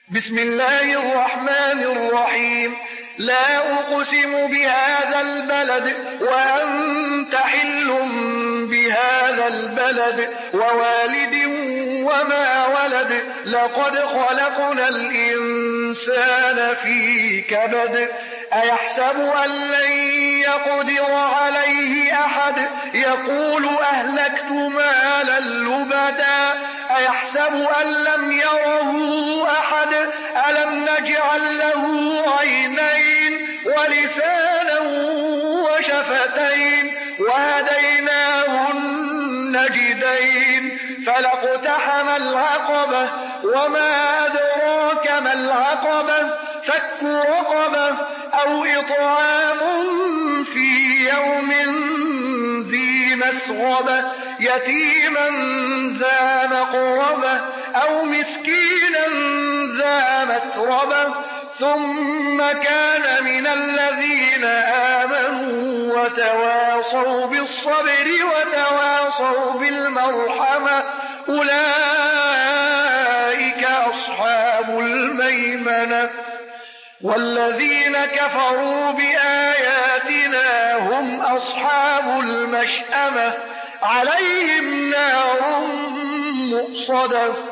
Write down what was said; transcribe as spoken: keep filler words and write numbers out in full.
بسم الله الرحمن الرحيم لا أقسم بهذا البلد وأنت حل بهذا البلد ووالد وما ولد لقد خلقنا الإنسان في كبد أيحسب أن لن يقدر عليه أحد يقول أهلكت مالا لبدا أيحسب أن لم يره أحد ألم نجعل له عينين ولسانا وشفتين وهديناه النجدين فلاقتحم العقبة وما أدراك ما العقبة فك رقبة أو إطعام في يوم ذي مسغبة يتيما ذا مقربة أو مسكينا ذا متربة ثم كان من الذين آمنوا وتواصوا بالصبر وتواصوا بالمرحمة أولئك أصحاب الميمنة والذين كفروا بآياتنا هم أصحاب المشأمة عليهم نار مؤصدة